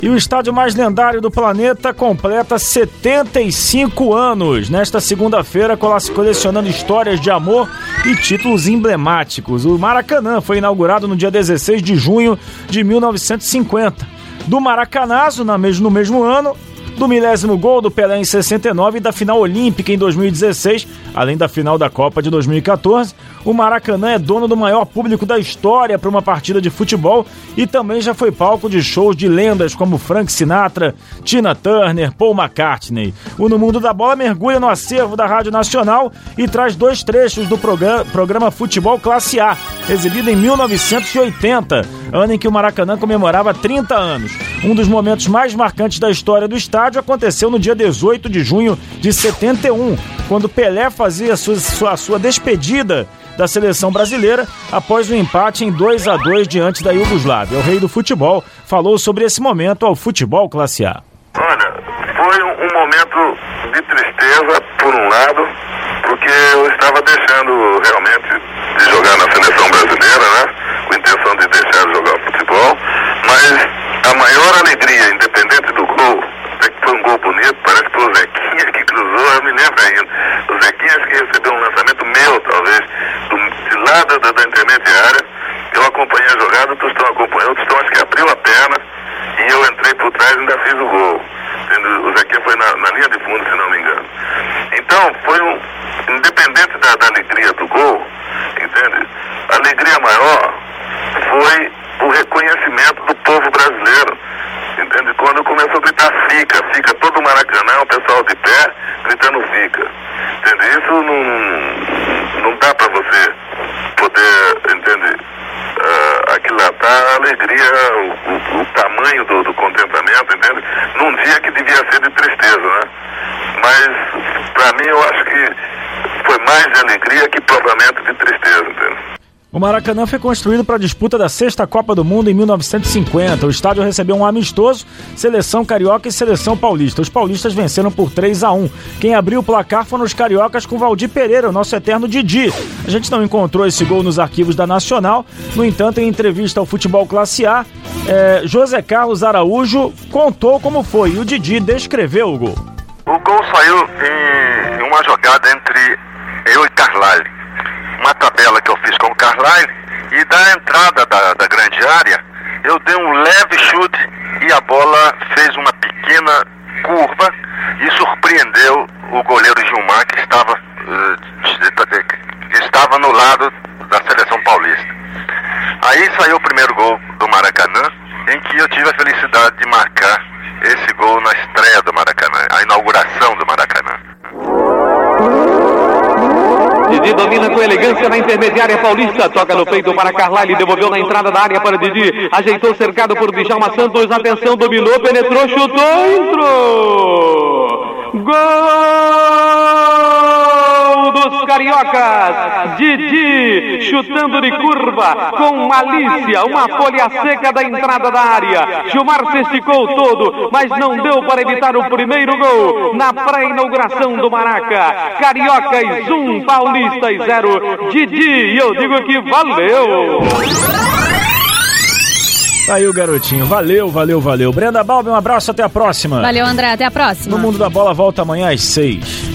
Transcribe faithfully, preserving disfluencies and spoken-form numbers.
E o estádio mais lendário do planeta completa setenta e cinco anos. Nesta segunda-feira, colecionando histórias de amor e títulos emblemáticos. O Maracanã foi inaugurado no dia dezesseis de junho de mil novecentos e cinquenta. Do Maracanazo, no mesmo ano, do milésimo gol do Pelé em sessenta e nove e da final olímpica em dois mil e dezesseis, além da final da Copa de dois mil e catorze, o Maracanã é dono do maior público da história para uma partida de futebol e também já foi palco de shows de lendas como Frank Sinatra, Tina Turner, Paul McCartney. O No Mundo da Bola mergulha no acervo da Rádio Nacional e traz dois trechos do programa, programa Futebol Classe A, exibido em mil novecentos e oitenta, ano em que o Maracanã comemorava trinta anos. Um dos momentos mais marcantes da história do estádio aconteceu no dia dezoito de junho de setenta e um, quando Pelé fazia a sua, sua, sua despedida da seleção brasileira após o empate em dois a dois diante da Iugoslávia. O rei do futebol falou sobre esse momento ao Futebol Classe A. Olha, foi um, um momento de tristeza, por um lado, porque eu estava deixando realmente de jogar na seleção brasileira, né, com a intenção de deixar de jogar futebol, mas a maior alegria, independente do gol, até que foi um gol bonito, parece que foi o Zequinha que cruzou, eu me lembro ainda, o Zequinha acho que recebeu um lançamento meu, talvez, do, de lá da, da intermediária, eu acompanhei a jogada, o Tostão acompanhou, o Tostão acho que abriu a perna, e eu entrei por trás e ainda fiz o gol. O Zequinha foi na, na linha de fundo, se não me engano. Então, foi um, independente da, da alegria do gol, entende? A alegria maior foi o reconhecimento do povo brasileiro, entende? Quando começou a gritar fica, fica, todo o Maracanã, o pessoal de pé, gritando fica, entende? Isso não, não dá para você poder, entende? Uh, aquilatar a alegria, o, o, o tamanho do, do contentamento, entende? Num dia que devia ser de tristeza, né? Mas, pra mim, eu acho que foi mais de alegria que propriamente de tristeza, entende? O Maracanã foi construído para a disputa da sexta Copa do Mundo em mil novecentos e cinquenta. O estádio recebeu um amistoso, seleção carioca e seleção paulista. Os paulistas venceram por três a um. Quem abriu o placar foram os cariocas com Valdir Pereira, o nosso eterno Didi. A gente não encontrou esse gol nos arquivos da Nacional. No entanto, em entrevista ao Futebol Classe A, é, José Carlos Araújo contou como foi e o Didi descreveu o gol. O gol saiu em uma jogada entre eu e Carlyle. Uma tabela que eu fiz com o Carlyle, e da entrada da, da grande área, eu dei um leve chute e a bola fez uma pequena curva e surpreendeu o goleiro Gilmar, que estava, uh, que estava no lado da seleção paulista. Aí saiu o primeiro gol do Maracanã, em que eu tive a felicidade de marcar esse gol na estreia do Maracanã, a inauguração do Maracanã. Didi domina com elegância na intermediária paulista, toca no peito para Carlyle, devolveu na entrada da área para Didi, ajeitou cercado por Djalma Santos, atenção, dominou, penetrou, chutou, entrou! Gol dos cariocas! Didi chutando de curva, com malícia, uma folha seca da entrada da área. Gilmar se esticou todo, mas não deu para evitar o primeiro gol na pré-inauguração do Maraca. Cariocas um, Paulistas zero. Didi, eu digo que valeu! Aí o garotinho, valeu, valeu, valeu. Brenda Balbi, um abraço, até a próxima. Valeu, André, até a próxima. No Mundo da Bola volta amanhã às seis.